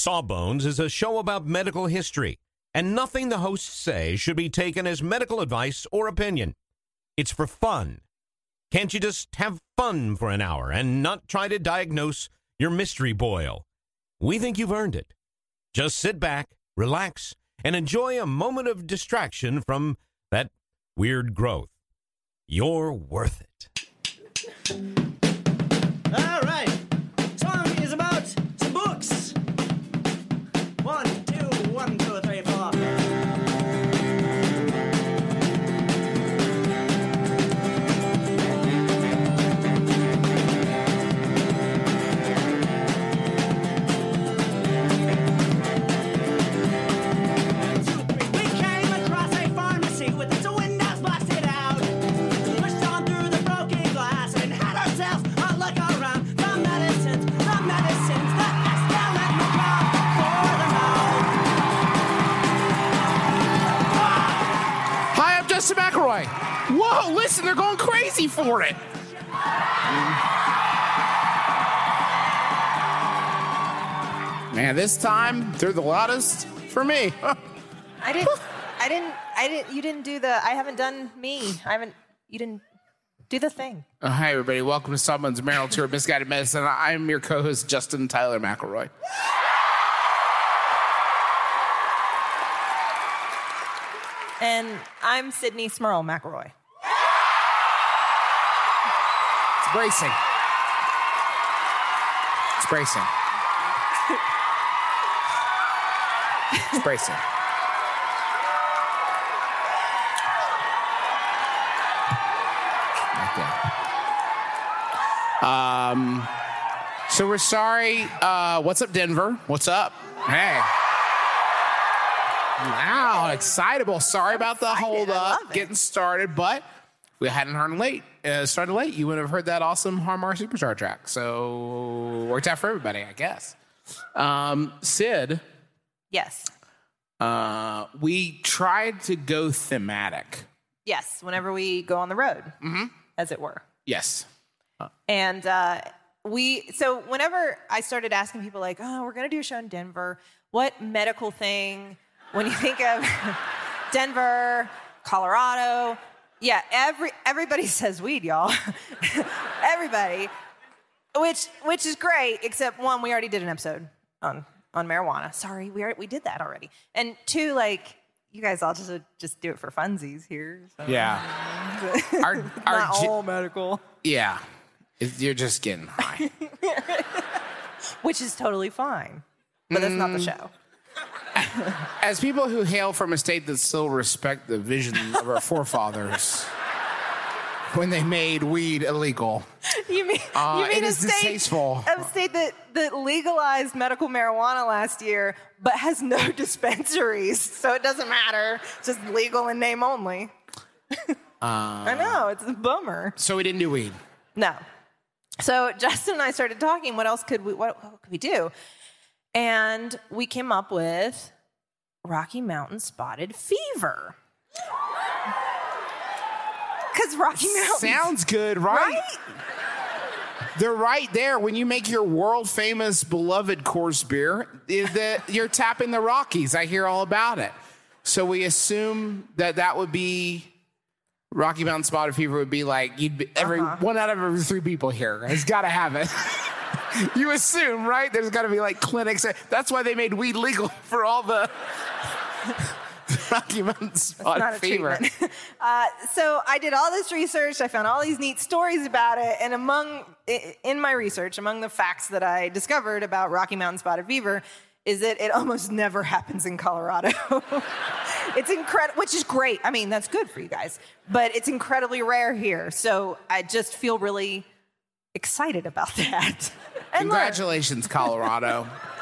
Sawbones is a show about medical history, and nothing the hosts say should be taken as medical advice or opinion. It's for fun. Can't you just have fun for an hour and not try to diagnose your mystery boil? We think you've earned it. Just sit back, relax, and enjoy a moment of distraction from that weird growth. You're worth it. All right. Song is about some books. 1, 2, 1, 2, 3, 4. Justin McElroy. Whoa, listen, they're going crazy for it. Man, this time they're the loudest for me. You didn't do the, I haven't done me. You didn't do the thing. Hi, everybody. Welcome to Someone's Marital Tour of Misguided Medicine. I'm your co-host, Justin Tyler McElroy. And I'm Sydney Smurl McElroy. It's bracing. It's bracing. It's bracing. Okay. So we're sorry. What's up, Denver? What's up? Hey. Wow, excitable. Sorry about the hold up, getting started, but we hadn't started late. You would have heard that awesome Harmar Superstar track. So worked out for everybody, I guess. Sid. Yes. We tried to go thematic. Yes, whenever we go on the road, as it were. Yes. And so whenever I started asking people like, oh, we're going to do a show in Denver, what medical thing, when you think of Denver, Colorado, yeah, everybody says weed, y'all. Everybody, which is great, except one, we already did an episode on marijuana. Sorry, we did that already. And two, like, you guys all just do it for funsies here. So. Yeah. Not all medical. Yeah. You're just getting high. Which is totally fine. But that's not the show. As people who hail from a state that still respect the vision of our forefathers when they made weed illegal. You mean it a is distasteful. state that legalized medical marijuana last year, but has no dispensaries, so it doesn't matter. It's just legal in name only. I know, it's a bummer. So we didn't do weed. No. So Justin and I started talking. What could we do? And we came up with Rocky Mountain Spotted Fever. Because Rocky Mountain sounds good, right? They're right there. When you make your world famous beloved course beer, you're tapping the Rockies. I hear all about it. So we assume that would be Rocky Mountain Spotted Fever would be like one out of every 3 people here has got to have it. You assume, right? There's got to be like clinics. That's why they made weed legal for all the Rocky Mountain Spotted Fever. So I did all this research. I found all these neat stories about it. And in my research, among the facts that I discovered about Rocky Mountain Spotted Fever is that it almost never happens in Colorado. It's incredible, which is great. I mean, that's good for you guys. But it's incredibly rare here. So I just feel really excited about that. Congratulations, Colorado.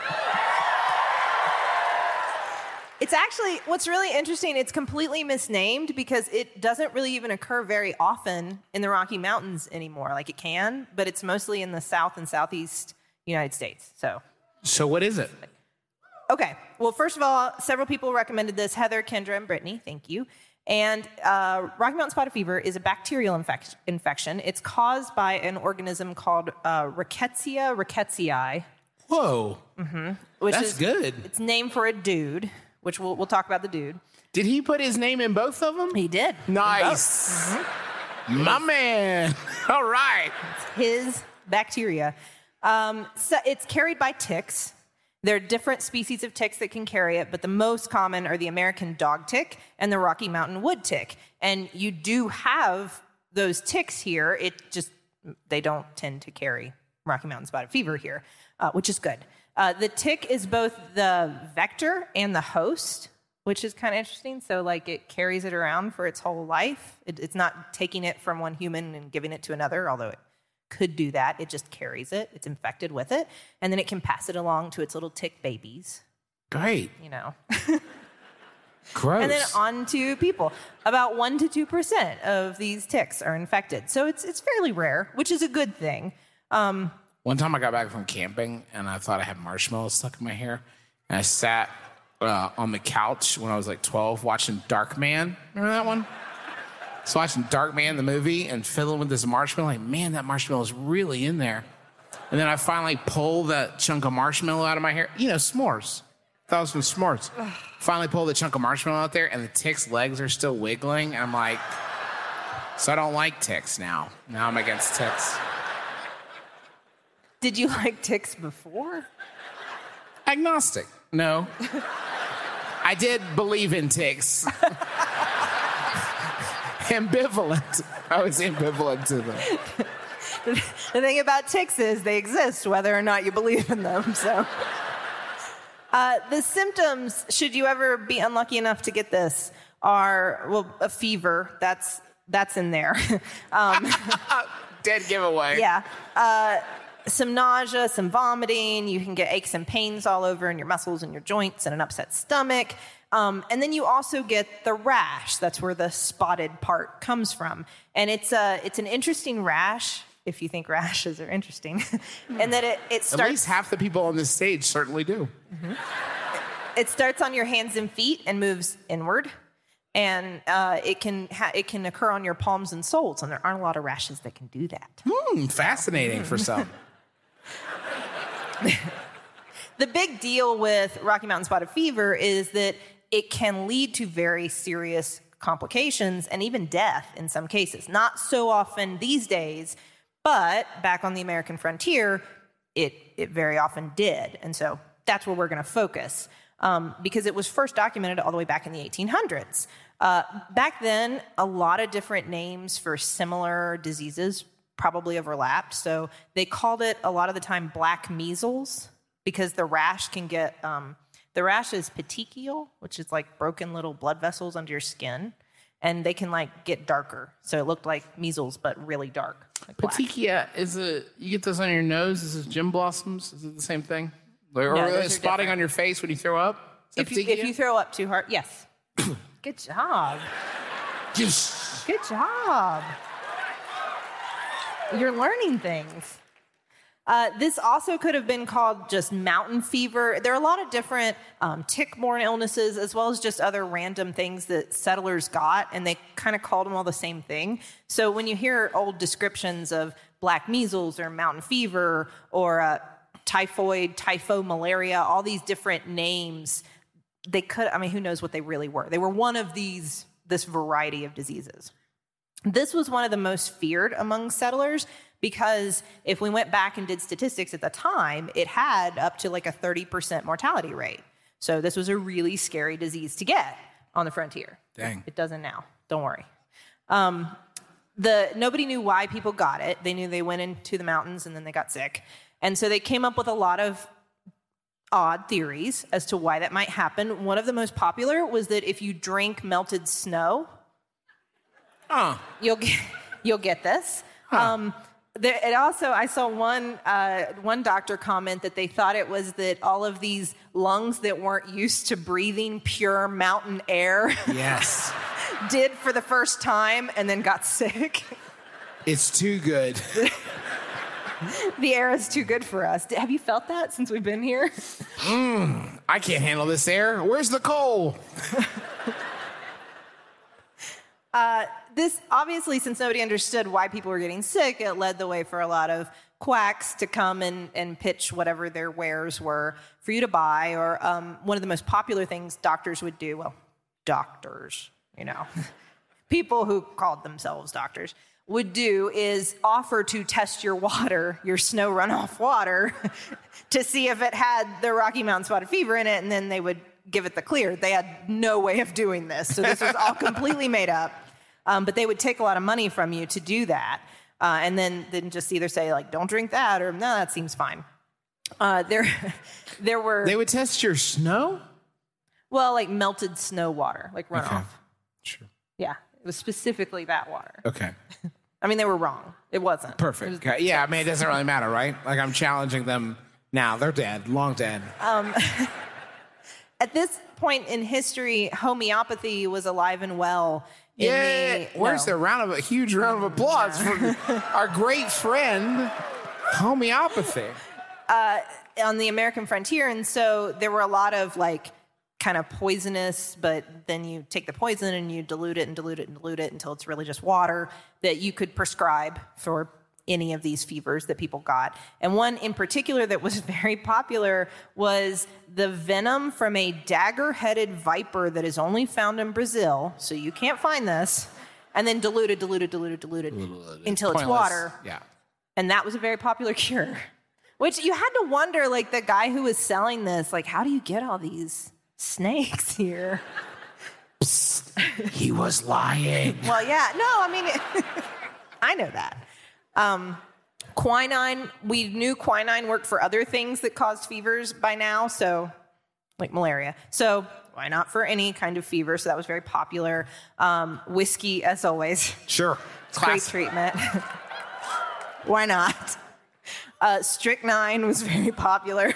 It's actually, what's really interesting, it's completely misnamed because it doesn't really even occur very often in the Rocky Mountains anymore. Like it can, but it's mostly in the South and Southeast United States. So what is it? Okay. Well, first of all, several people recommended this. Heather, Kendra, and Brittany. Thank you. And Rocky Mountain Spotted Fever is a bacterial infection. It's caused by an organism called Rickettsia rickettsii. Whoa. Which That's is good. It's named for a dude, which we'll talk about the dude. Did he put his name in both of them? He did. Nice. My man. All right. His bacteria. So it's carried by ticks. There are different species of ticks that can carry it, but the most common are the American dog tick and the Rocky Mountain wood tick. And you do have those ticks here. They don't tend to carry Rocky Mountain spotted fever here, which is good. The tick is both the vector and the host, which is kind of interesting. So, like, it carries it around for its whole life. It's not taking it from one human and giving it to another, although it could do that. It just carries it. It's infected with it. And then it can pass it along to its little tick babies. Great. You know. Gross. And then on to people. About 1% to 2% of these ticks are infected. So it's fairly rare, which is a good thing. One time I got back from camping and I thought I had marshmallows stuck in my hair. And I sat on the couch when I was like 12 watching Darkman. Remember that one? So watching Darkman, the movie, and fiddling with this marshmallow. Like, man, that marshmallow is really in there. And then I finally pulled that chunk of marshmallow out of my hair. You know, s'mores. Thought it was from s'mores. Finally pulled the chunk of marshmallow out there, and the tick's legs are still wiggling. And I'm like, so I don't like ticks now. Now I'm against ticks. Did you like ticks before? Agnostic. No. I did believe in ticks. Ambivalent. I was ambivalent to them. The thing about ticks is they exist whether or not you believe in them. So, the symptoms, should you ever be unlucky enough to get this, are, well, a fever. That's in there. Dead giveaway. Yeah. Some nausea, some vomiting. You can get aches and pains all over in your muscles and your joints and an upset stomach. And then you also get the rash. That's where the spotted part comes from. And it's an interesting rash, if you think rashes are interesting. And that it starts... At least half the people on this stage certainly do. Mm-hmm. It starts on your hands and feet and moves inward. And it can occur on your palms and soles. And there aren't a lot of rashes that can do that. Fascinating for some. The big deal with Rocky Mountain spotted fever is that it can lead to very serious complications and even death in some cases. Not so often these days, but back on the American frontier, it very often did. And so that's where we're going to focus because it was first documented all the way back in the 1800s. Back then, a lot of different names for similar diseases probably overlapped. So they called it a lot of the time black measles because the rash can get... The rash is petechial, which is like broken little blood vessels under your skin, and they can like get darker. So it looked like measles, but really dark. Like Petechia, you get those on your nose? Is this gym blossoms? Is it the same thing? Or those are spotting different. on your face when you throw up? If you throw up too hard, yes. Good job. Yes. Good job. You're learning things. This also could have been called just mountain fever. There are a lot of different tick-borne illnesses as well as just other random things that settlers got, and they kind of called them all the same thing. So when you hear old descriptions of black measles or mountain fever or typhoid, malaria, all these different names, who knows what they really were. They were one of this variety of diseases. This was one of the most feared among settlers because if we went back and did statistics at the time, it had up to like a 30% mortality rate. So this was a really scary disease to get on the frontier. Dang. It doesn't now. Don't worry. Nobody knew why people got it. They knew they went into the mountains and then they got sick. And so they came up with a lot of odd theories as to why that might happen. One of the most popular was that if you drink melted snow, you'll get this. I saw one doctor comment that they thought it was that all of these lungs that weren't used to breathing pure mountain air Yes. did for the first time and then got sick. It's too good. The air is too good for us. Have you felt that since we've been here? I can't handle this air. Where's the coal? This, obviously, since nobody understood why people were getting sick, it led the way for a lot of quacks to come and pitch whatever their wares were for you to buy. Or one of the most popular things doctors would do, well, doctors, people who called themselves doctors, would do is offer to test your water, your snow runoff water, to see if it had the Rocky Mountain spotted fever in it, and then they would give it the clear. They had no way of doing this, so this was all completely made up. But they would take a lot of money from you to do that, and then just either say, like, don't drink that, or no, that seems fine. There were... They would test your snow? Well, like melted snow water, like runoff. Okay. Sure. Yeah, it was specifically that water. Okay. I mean, they were wrong. It wasn't. Perfect. It was Okay. Yeah, I mean, it doesn't really matter, right? Like, I'm challenging them now. They're dead. Long dead. At this point in history, homeopathy was alive and well. Where's the huge round of applause for our great friend, homeopathy? On the American frontier, and so there were a lot of like kind of poisonous, but then you take the poison and you dilute it and dilute it and dilute it until it's really just water that you could prescribe for any of these fevers that people got. And one in particular that was very popular was the venom from a dagger-headed viper that is only found in Brazil, so you can't find this, and then diluted until it's water. Yeah. And that was a very popular cure. Which you had to wonder, like, the guy who was selling this, like, how do you get all these snakes here? Psst, he was lying. Well, yeah. No, I mean, I know that. Quinine, we knew quinine worked for other things that caused fevers by now, so, like malaria. So why not for any kind of fever? So that was very popular. Whiskey, as always. Sure. Great treatment. Why not? Strychnine was very popular.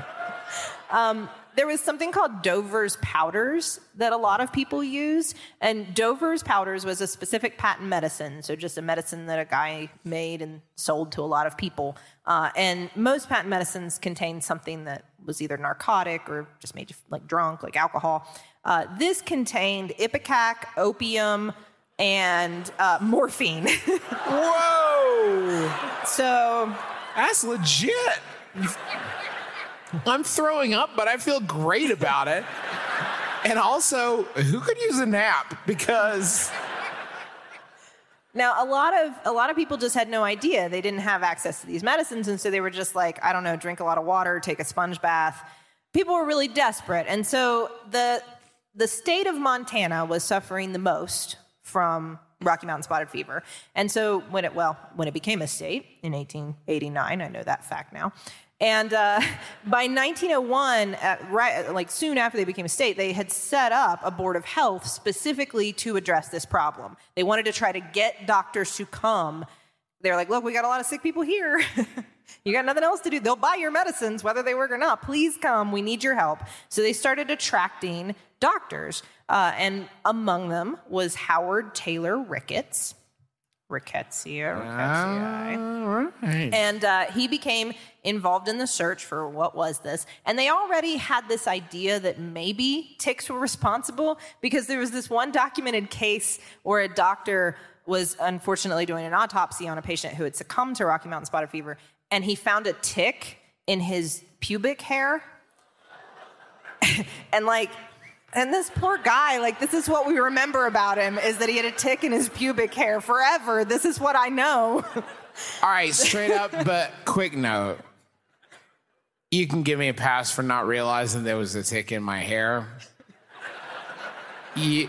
There was something called Dover's powders that a lot of people used. And Dover's powders was a specific patent medicine, so just a medicine that a guy made and sold to a lot of people. And most patent medicines contained something that was either narcotic or just made you like drunk, like alcohol. This contained ipecac, opium, and morphine. Whoa! So that's legit. I'm throwing up, but I feel great about it. And also, who could use a nap? Because now a lot of people just had no idea. They didn't have access to these medicines, and so they were just like, I don't know, drink a lot of water, take a sponge bath. People were really desperate, and so the state of Montana was suffering the most from Rocky Mountain spotted fever. And so when it became a state in 1889, I know that fact now. And by 1901, soon after they became a state, they had set up a board of health specifically to address this problem. They wanted to try to get doctors to come. They're like, look, we got a lot of sick people here. You got nothing else to do. They'll buy your medicines, whether they work or not. Please come. We need your help. So they started attracting doctors. And among them was Howard Taylor Ricketts. Rickettsia. Right. And he became involved in the search for what was this. And they already had this idea that maybe ticks were responsible, because there was this one documented case where a doctor was unfortunately doing an autopsy on a patient who had succumbed to Rocky Mountain spotted fever, and he found a tick in his pubic hair. And this poor guy, this is what we remember about him, is that he had a tick in his pubic hair forever. This is what I know. All right, straight up, but quick note. You can give me a pass for not realizing there was a tick in my hair. You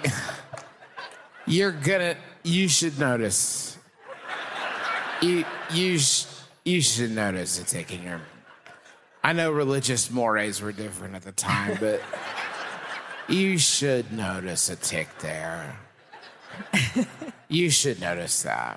should notice. You should notice a tick in your... I know religious mores were different at the time, but... You should notice a tick there. You should notice that.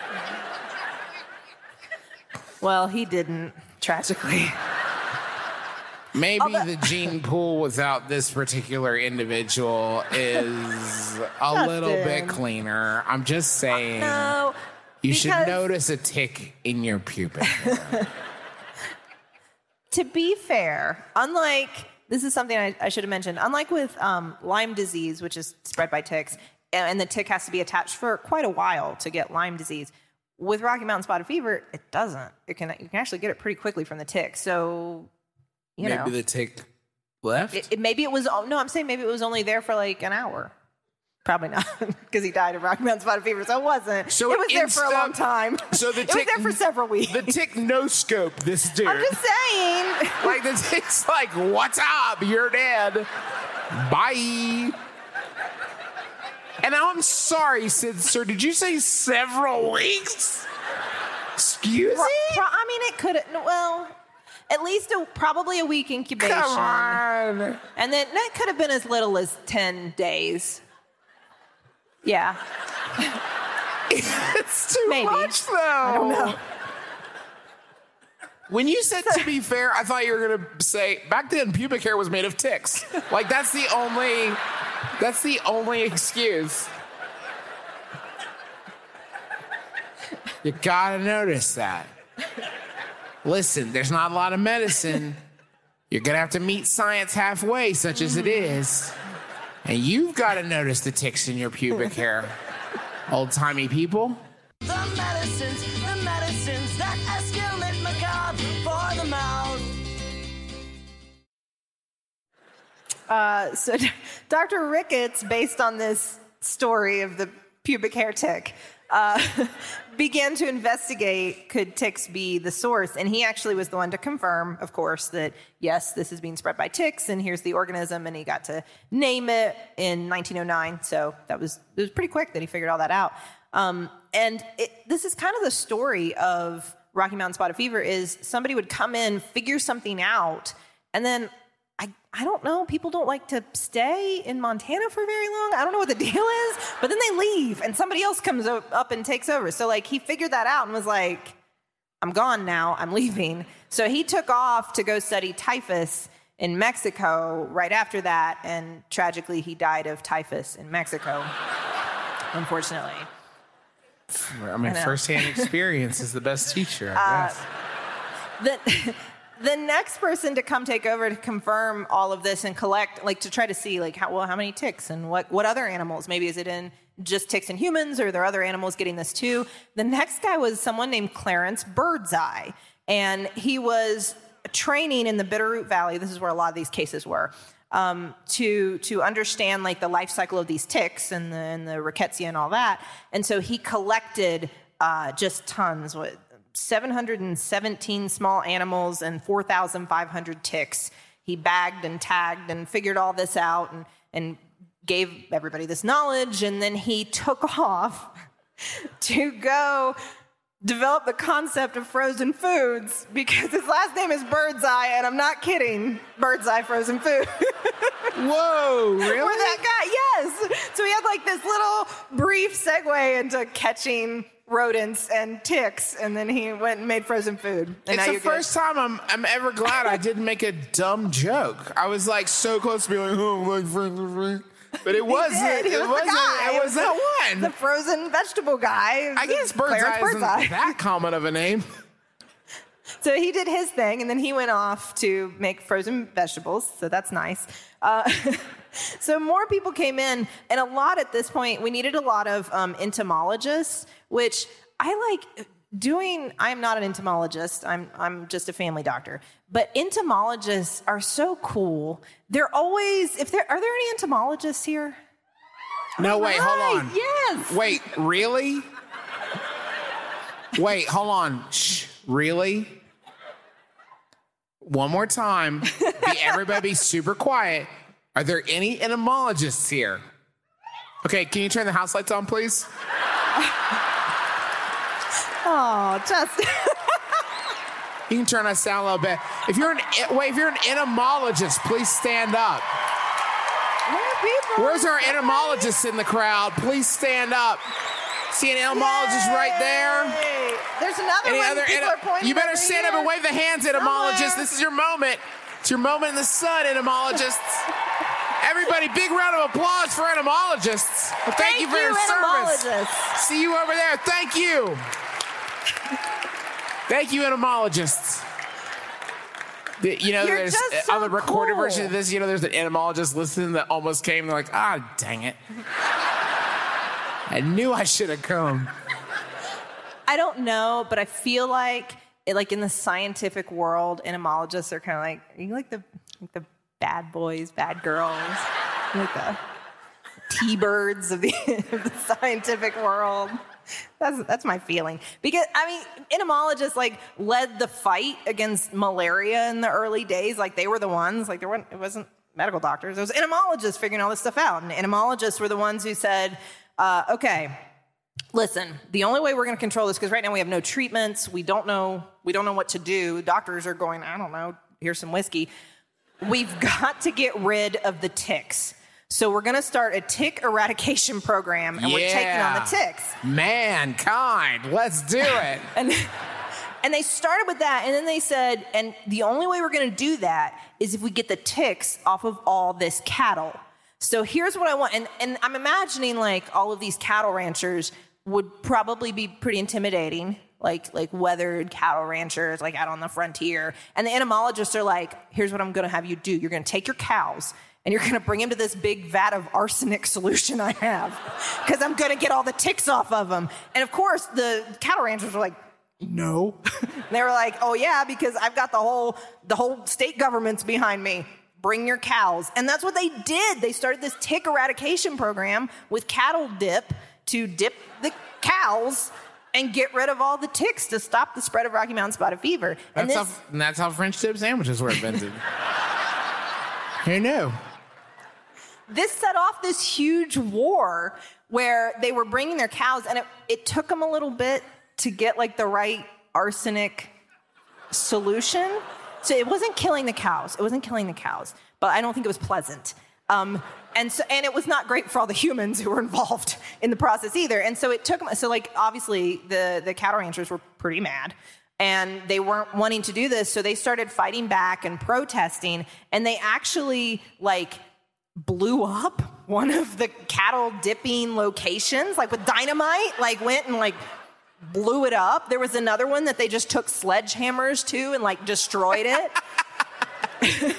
Well, he didn't, tragically. Maybe the gene pool without this particular individual is a little bit cleaner. I'm just saying. No, you should notice a tick in your pubic hair. To be fair, this is something I should have mentioned. Unlike with Lyme disease, which is spread by ticks, and the tick has to be attached for quite a while to get Lyme disease. With Rocky Mountain spotted fever, it doesn't. You can actually get it pretty quickly from the tick. So, you know. Maybe the tick left? Maybe it was, no, I'm saying maybe it was only there for like an hour. Probably not, because he died of Rocky Mountain spotted fever, so it wasn't. So it was there for a long time. So the it tick, was there for several weeks. The tick no-scoped this dude. I'm just saying. Like, the tick's like, what's up? You're dead. Bye. And I'm sorry, sir, did you say several weeks? Excuse me? I mean, it could have, well, at least probably a week incubation. Come on. And then that could have been as little as 10 days. Yeah. It's too Maybe. much, though. I don't know. When you said to be fair, I thought you were going to say, back then, pubic hair was made of ticks. Like, that's the only excuse. You gotta notice that. Listen, there's not a lot of medicine. You're gonna have to meet science halfway, such as it is. And you've got to notice the ticks in your pubic hair. Old-timey people. The medicines that escalate macabre for the mouth. So Dr. Ricketts, based on this story of the pubic hair tick, began to investigate, could ticks be the source? And he actually was the one to confirm, of course, that yes, this is being spread by ticks, and here's the organism, and he got to name it in 1909. So it was pretty quick that he figured all that out. This is kind of the story of Rocky Mountain spotted fever, is somebody would come in, figure something out, and then I don't know, people don't like to stay in Montana for very long. I don't know what the deal is, but then they leave and somebody else comes up and takes over. So like he figured that out and was like, I'm gone now, I'm leaving. So he took off to go study typhus in Mexico right after that, and tragically he died of typhus in Mexico, unfortunately. I mean, first-hand experience is the best teacher, I guess. The next person to come take over to confirm all of this and collect, like to try to see like how many ticks and what other animals, maybe is it in just ticks and humans, or are there other animals getting this too? The next guy was someone named Clarence Birdseye, and he was training in the Bitterroot Valley. This is where a lot of these cases were, to understand like the life cycle of these ticks and the rickettsia and all that. And so he collected just tons. 717 small animals and 4,500 ticks. He bagged and tagged and figured all this out and gave everybody this knowledge, and then he took off to go develop the concept of frozen foods, because his last name is Birdseye, and I'm not kidding, Birdseye frozen food. Whoa, really? Or that guy, yes. So he had like this little brief segue into catching rodents and ticks, and then he went and made frozen food. And it's the first time I'm ever glad I didn't make a dumb joke. I was like so close to being like, oh, like frozen, but it wasn't. It was that one. The frozen vegetable guy. I guess Birdseye isn't that common of a name. So he did his thing, and then he went off to make frozen vegetables. So that's nice. So more people came in, and a lot at this point, we needed a lot of entomologists, which I like doing. I'm not an entomologist. I'm just a family doctor. But entomologists are so cool. They're always, are there any entomologists here? No, wait, hold on. Yes. Wait, really? Wait, hold on. Shh, really? One more time. Everybody be super quiet. Are there any entomologists here? Okay, can you turn the house lights on, please? Oh, Justin. You can turn us down a little bit. If you're an entomologist, please stand up. Where's our entomologists in the crowd? Please stand up. See an entomologist right there? There's another one. People are pointing. You better stand up and wave the hands, entomologists. This is your moment. It's your moment in the sun, entomologists. Everybody, big round of applause for entomologists. Thank you for your service. See you over there. Thank you. Thank you, entomologists. There's on the recorded version of this, there's an entomologist listening that almost came. They're like, dang it. I knew I should have come. I don't know, but I feel like in the scientific world, entomologists are kind of like, are you like the bad boys, bad girls, like the T-birds of the scientific world? That's my feeling. Because, I mean, entomologists, like, led the fight against malaria in the early days. Like, they were the ones, like, it wasn't medical doctors. It was entomologists figuring all this stuff out. And entomologists were the ones who said, okay, listen, the only way we're going to control this, because right now we have no treatments, we don't know what to do. Doctors are going, I don't know, here's some whiskey. We've got to get rid of the ticks. So we're going to start a tick eradication program, and we're taking on the ticks. Mankind, let's do it. And they started with that, and then they said, and the only way we're going to do that is if we get the ticks off of all this cattle. So here's what I want, and I'm imagining like all of these cattle ranchers would probably be pretty intimidating, like weathered cattle ranchers, like out on the frontier. And the entomologists are like, here's what I'm going to have you do. You're going to take your cows, and you're going to bring them to this big vat of arsenic solution I have, because I'm going to get all the ticks off of them. And of course, the cattle ranchers were like, no. They were like, oh yeah, because I've got the whole state government's behind me. Bring your cows. And that's what they did. They started this tick eradication program with cattle dip to dip the cows and get rid of all the ticks to stop the spread of Rocky Mountain spotted fever. And that's how French dip sandwiches were invented. Who knew? This set off this huge war where they were bringing their cows, and it took them a little bit to get like the right arsenic solution. So it wasn't killing the cows. But I don't think it was pleasant. And it was not great for all the humans who were involved in the process either. And so it took them. So like obviously the cattle ranchers were pretty mad, and they weren't wanting to do this. So they started fighting back and protesting, and they actually like blew up one of the cattle dipping locations, like with dynamite, like went and like blew it up. There was another one that they just took sledgehammers to and like destroyed it.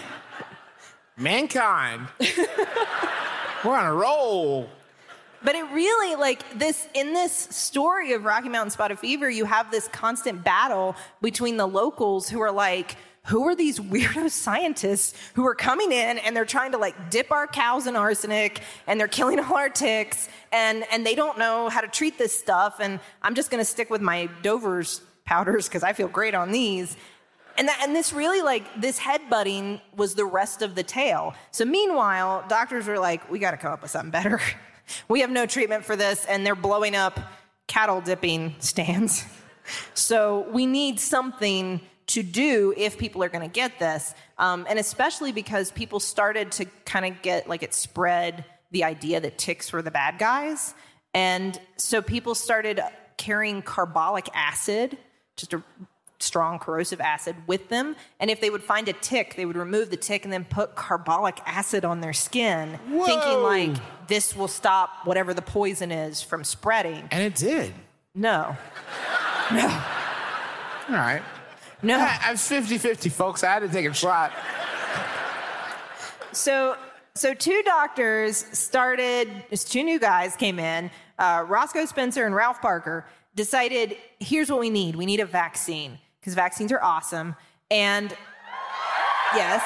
Mankind. We're on a roll. But it really, like, in this story of Rocky Mountain spotted fever, you have this constant battle between the locals who are like, who are these weirdo scientists who are coming in and they're trying to like dip our cows in arsenic and they're killing all our ticks and they don't know how to treat this stuff, and I'm just going to stick with my Dover's powders because I feel great on these. And this really, like, this headbutting was the rest of the tale. So meanwhile, doctors were like, we got to come up with something better. We have no treatment for this, and they're blowing up cattle dipping stands. So we need something to do if people are going to get this. And especially because people started to kind of get, like, it spread the idea that ticks were the bad guys. And so people started carrying carbolic acid, just a strong corrosive acid, with them. And if they would find a tick, they would remove the tick and then put carbolic acid on their skin, Whoa. thinking like this will stop whatever the poison is from spreading. And it did. No. All right. No. I was 50-50, folks. I had to take a shot. So two doctors started, two new guys came in, Roscoe Spencer and Ralph Parker, decided, here's what we need. We need a vaccine, because vaccines are awesome. And yes,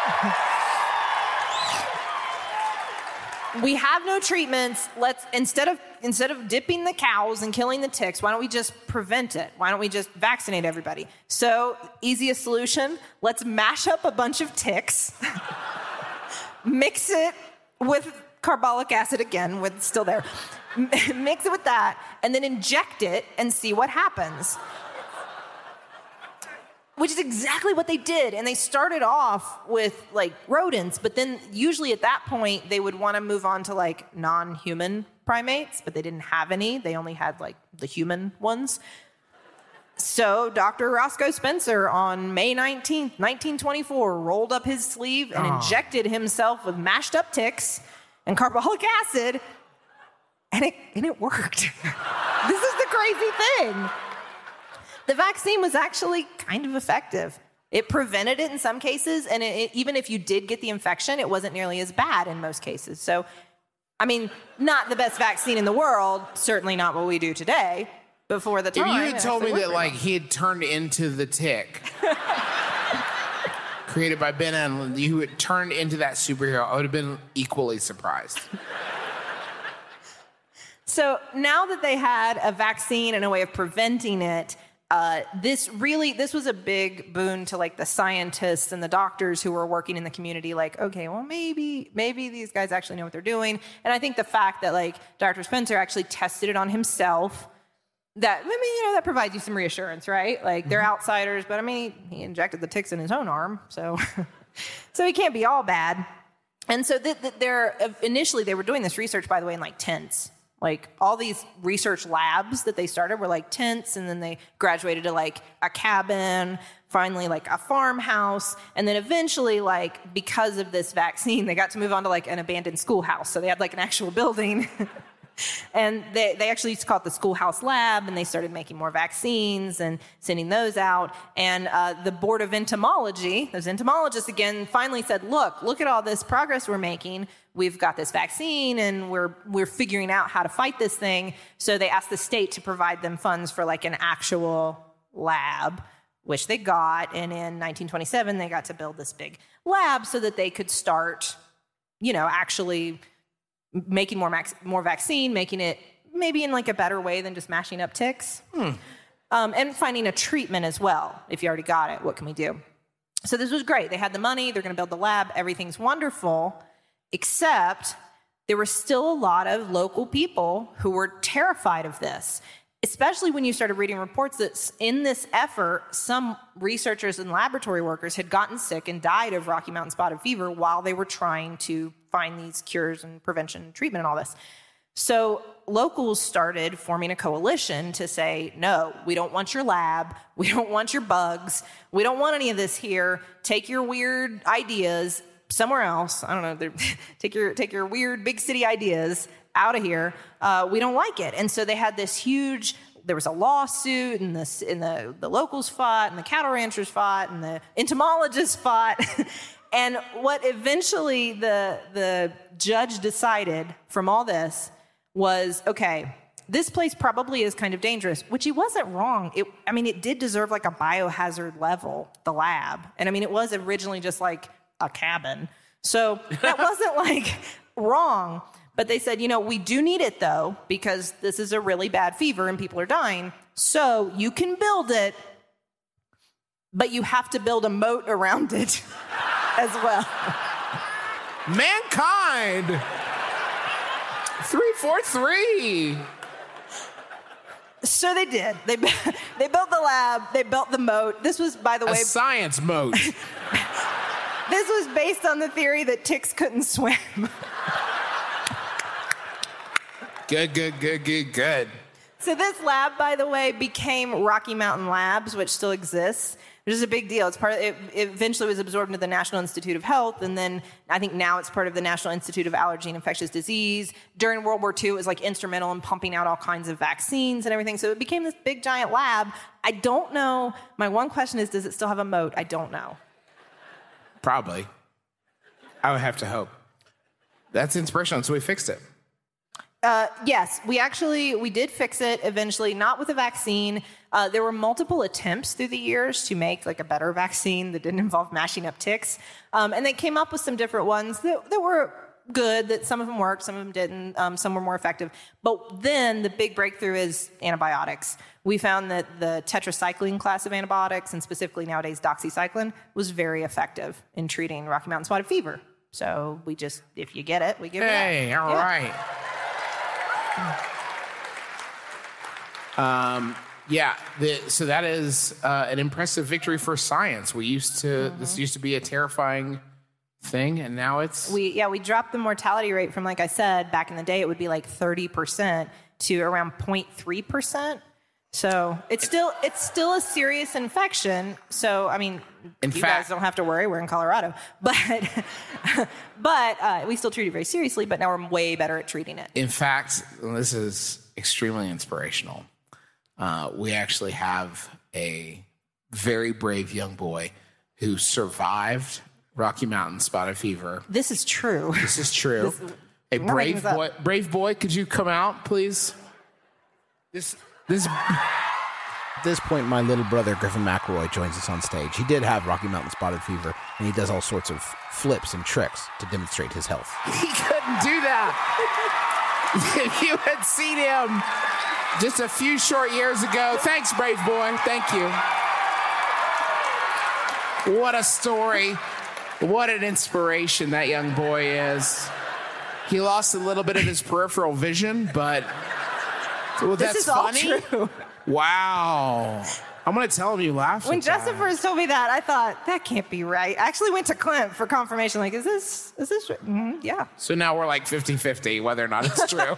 we have no treatments. Let's, instead of dipping the cows and killing the ticks, why don't we just prevent it? Why don't we just vaccinate everybody? So, easiest solution, let's mash up a bunch of ticks, mix it with carbolic acid again, with still there, mix it with that, and then inject it and see what happens. Which is exactly what they did. And they started off with like rodents, but then usually at that point they would want to move on to like non-human primates, but they didn't have any. They only had like the human ones. So Dr. Roscoe Spencer on May 19th, 1924, rolled up his sleeve and injected himself with mashed up ticks and carbolic acid, and it worked. This is the crazy thing. The vaccine was actually kind of effective. It prevented it in some cases, and even if you did get the infection, it wasn't nearly as bad in most cases. So I mean, not the best vaccine in the world, certainly not what we do today, before the time. If you had told me that, actually like, he had turned into the Tick, created by Ben Edlund, you had turned into that superhero, I would have been equally surprised. So now that they had a vaccine and a way of preventing it, this was a big boon to like the scientists and the doctors who were working in the community. Like, okay, well, maybe these guys actually know what they're doing. And I think the fact that like Dr. Spencer actually tested it on himself, that, I mean, that provides you some reassurance, right? Like, they're outsiders, but I mean, he injected the ticks in his own arm, so so he can't be all bad. And so initially they were doing this research, by the way, in like tents. Like, all these research labs that they started were like tents, and then they graduated to like a cabin, finally like a farmhouse, and then eventually, like, because of this vaccine, they got to move on to like an abandoned schoolhouse. So they had like an actual building. And they actually used to call it the schoolhouse lab, and they started making more vaccines and sending those out. And the Board of Entomology, those entomologists again, finally said, look at all this progress we're making. We've got this vaccine, and we're figuring out how to fight this thing. So they asked the state to provide them funds for like an actual lab, which they got. And in 1927, they got to build this big lab so that they could start, actually making more vaccine, making it maybe in like a better way than just mashing up ticks. And finding a treatment as well. If you already got it, what can we do? So this was great. They had the money, they're gonna build the lab, everything's wonderful, except there were still a lot of local people who were terrified of this, especially when you started reading reports that in this effort, some researchers and laboratory workers had gotten sick and died of Rocky Mountain spotted fever while they were trying to find these cures and prevention and treatment and all this. So locals started forming a coalition to say, no, we don't want your lab. We don't want your bugs. We don't want any of this here. Take your weird ideas somewhere else. I don't know. Take your weird big city ideas out of here. We don't like it. And so they had this huge, there was a lawsuit, and the locals fought, and the cattle ranchers fought, and the entomologists fought. And what eventually the judge decided from all this was, okay, this place probably is kind of dangerous, which he wasn't wrong. It did deserve like a biohazard level, the lab. And it was originally just like a cabin. So that wasn't like wrong. But they said, we do need it though, because this is a really bad fever and people are dying. So you can build it, but you have to build a moat around it as well. Mankind! 343! So they did. They built the lab. They built the moat. This was, by the way, a science moat. This was based on the theory that ticks couldn't swim. Good. So this lab, by the way, became Rocky Mountain Labs, which still exists, which is a big deal. It eventually was absorbed into the National Institute of Health, and then I think now it's part of the National Institute of Allergy and Infectious Disease. During World War II, it was like instrumental in pumping out all kinds of vaccines and everything. So it became this big giant lab. I don't know. My one question is, does it still have a moat? I don't know. Probably. I would have to hope. That's inspirational, so we fixed it. Yes, we did fix it eventually, not with a vaccine. There were multiple attempts through the years to make like a better vaccine that didn't involve mashing up ticks. And they came up with some different ones that were good, that some of them worked, some of them didn't, some were more effective. But then the big breakthrough is antibiotics. We found that the tetracycline class of antibiotics, and specifically nowadays doxycycline, was very effective in treating Rocky Mountain spotted fever. So we just, if you get it, we give it out. Hey, all right. So that is an impressive victory for science. This used to be a terrifying thing, and now it's... We dropped the mortality rate from, like I said, back in the day, it would be like 30% to around 0.3%. So it's still a serious infection. So, guys don't have to worry. We're in Colorado. But we still treat it very seriously, but now we're way better at treating it. In fact, this is extremely inspirational. We actually have a very brave young boy who survived Rocky Mountain spotted fever. This is true. This is true. Hey, I'm not making brave boy, could you come out, please? At this point, my little brother, Griffin McElroy, joins us on stage. He did have Rocky Mountain Spotted Fever, and he does all sorts of flips and tricks to demonstrate his health. He couldn't do that. If you had seen him just a few short years ago. Thanks, brave boy. Thank you. What a story. What an inspiration that young boy is. He lost a little bit of his peripheral vision, but that's funny. All true. Wow. I'm going to tell him you laughed. When at that. Justin first told me that, I thought, that can't be right. I actually went to Clint for confirmation. Like, is this true? Mm-hmm, yeah. So now we're like 50-50 whether or not it's true.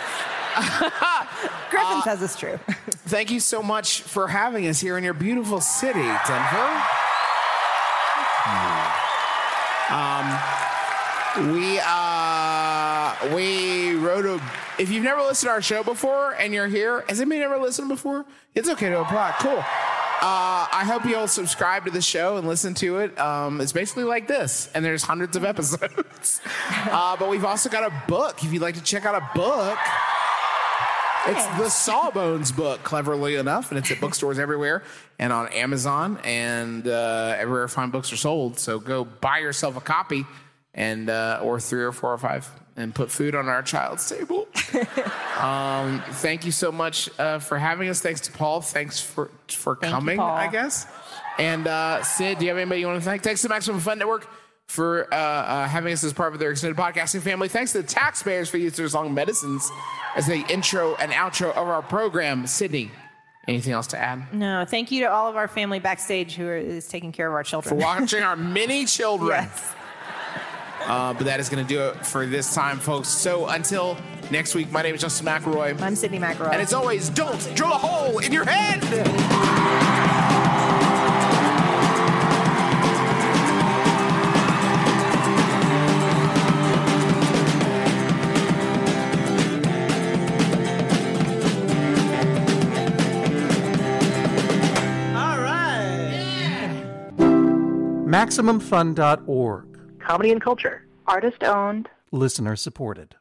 Griffin says it's true. Thank you so much for having us here in your beautiful city, Denver. We wrote a. If you've never listened to our show before and you're here, has anybody ever listened before? It's okay to apply. Cool. I hope you'll subscribe to the show and listen to it. It's basically like this, and there's hundreds of episodes. But we've also got a book. If you'd like to check out a book, it's the Sawbones book, cleverly enough, and it's at bookstores everywhere and on Amazon and everywhere fine books are sold. So go buy yourself a copy, and or 3 or 4 or 5, and put food on our child's table. Thank you so much for having us. Thanks to Paul. Thanks for coming, Paul. I guess. And Sid, do you have anybody you want to thank? Thanks to Maximum Fun Network for having us as part of their extended podcasting family. Thanks to the taxpayers for using their song Medicines as the intro and outro of our program. Sydney, anything else to add? No, thank you to all of our family backstage who is taking care of our For children. watching our mini children. Yes. But that is going to do it for this time, folks. So until next week, my name is Justin McElroy. I'm Sydney McElroy. And as always, don't drill a hole in your head. All right. MaximumFun.org. Comedy and culture. Artist owned. Listener supported.